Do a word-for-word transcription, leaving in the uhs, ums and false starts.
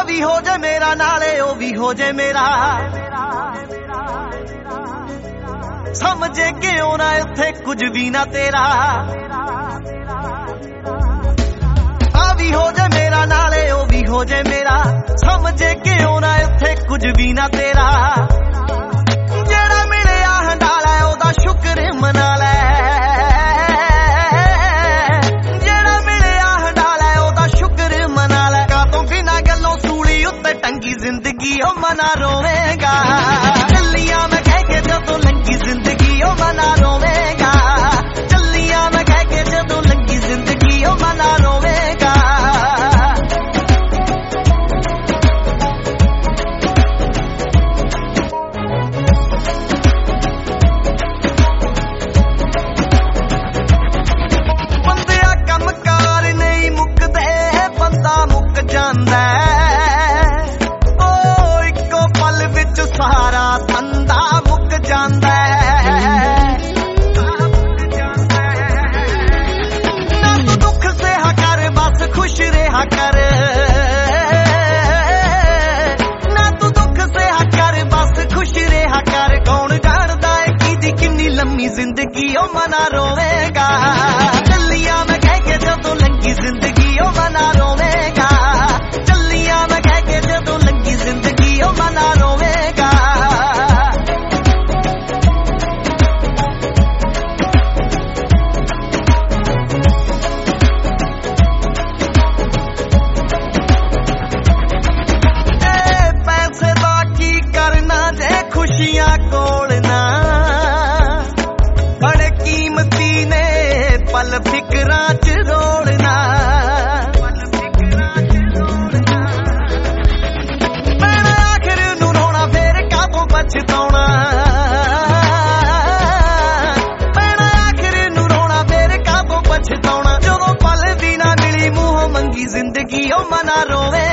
ਵੀ ਹੋ ਜੇ ਮੇਰਾ ਨਾਲੇ ਉਹ ਵੀ ਹੋ ਜੇ ਮੇਰਾ ਸਮਝੇ ਕਿਉਂ ਨਾ ਉੱਥੇ ਕੁਝ ਵੀ ਨਾ ਤੇਰਾ ਆ ਵੀ ਹੋ ਜੇ ਮੇਰਾ ਨਾਲੇ ਉਹ ਵੀ ਹੋ ਜੇ ਮੇਰਾ ਸਮਝੇ ਕਿਉਂ ਨਾ ਉੱਥੇ ਕੁਝ ਵੀ ਨਾ ਤੇਰਾ ਜਿਹੜਾ ਮਿਲਿਆ ਹੰਡਾਲਾ ਉਹਦਾ ਸ਼ੁਕਰ ਮਨਾ ਲੈ ਜਿਹੜਾ ਮਿਲਿਆ ਹੰਡਾਲਾ ਉਹਦਾ ਸ਼ੁਕਰ ਮਨਾ ਲੈ ਕਾਤੋਂ ਬਿਨਾਂ ਗੱਲੋਂ ਸੂਲੀ ਉੱਤੇ ਟੰਗੀ ਜ਼ਿੰਦਗੀ ਉਹ ਮਨਾ ਰੋਵੇਂਗਾ ਚੱਲੀਆਂ ਮੈਂ ਕਹਿ ਕੇ ਜਦੋਂ ਲੰਗੀ ਜ਼ਿੰਦਗੀ ਉਹ ਮਨਾ ਰੋਵੇਂਗਾ ਚੱਲੀਆਂ ਮੈਂ ਕਹਿ ਕੇ ਜਦੋਂ ਲੰਗੀ ਜ਼ਿੰਦਗੀ ਉਹ ਮਨਾ ਰੋਵੇਂਗਾ ਬੰਦਿਆ ਕੰਮਕਾਰ ਨਹੀਂ ਮੁੱਕਦੇ ਬੰਦਾ ਮੁੱਕ ਜਾਂਦਾ ਉਹ ਇੱਕੋ ਪਲ ਵਿੱਚ ਸਾਰਾ ਧੰਦਾ ਮੁੱਕ ਜਾਂਦਾ ਨਾ ਤੂੰ ਦੁੱਖ ਸਹਾ ਕਰ ਬਸ ਖੁਸ਼ ਰਿਹਾ ਕਰ ਨਾ ਤੂੰ ਦੁੱਖ ਸਹਾ ਕਰ ਬਸ ਖੁਸ਼ ਰਿਹਾ ਕਰ ਕੌਣ ਜਾਣਦਾ ਏ ਕਿਹਦੀ ਕਿੰਨੀ ਲੰਮੀ ਜ਼ਿੰਦਗੀ ਉਹ ਮਨਾ ਰੋਵੇਂਗਾ ਚੱਲੀਆਂ ਮੈਂ ਕਹਿ ਕੇ ਜਦੋਂ ਲੰਗੀ ਜ਼ਿੰਦਗੀ ਉਹ ਮਨਾ ਰੋਵੇਂਗਾ ਚੱਲੀਆਂ ਮੈਂ ਕਹਿ ਕੇ ਜਦੋਂ ਲੰਗੀ ਜ਼ਿੰਦਗੀ ਉਹ ਮਨਾ ਰੋਵੇਂਗਾ ਖੁਸ਼ੀਆਂ ਕੋਲ ਨਾ ਬੜੇ ਕੀਮਤੀ ਨੇ ਪਲ ਫਿਕਰਾਂ ਚ ਰੋਲਣਾ ਮੈਂ ਆਖਿਰ ਨੂੰ ਰੋਣਾ ਫੇਰ ਕਾਹਤੋਂ ਪਛਤਾਉਣਾ ਮੈਂ ਆਖਿਰ ਨੂੰ ਰੋਣਾ ਫੇਰ ਕਾਹਤੋਂ ਪਛਤਾਉਣਾ ਜਦੋਂ ਪਲ ਵੀ ਨਾ ਮਿਲੀ ਮੂੰਹੋਂ ਮੰਗੀ ਜ਼ਿੰਦਗੀ ਉਹ ਮਨਾ ਰੋਵੇ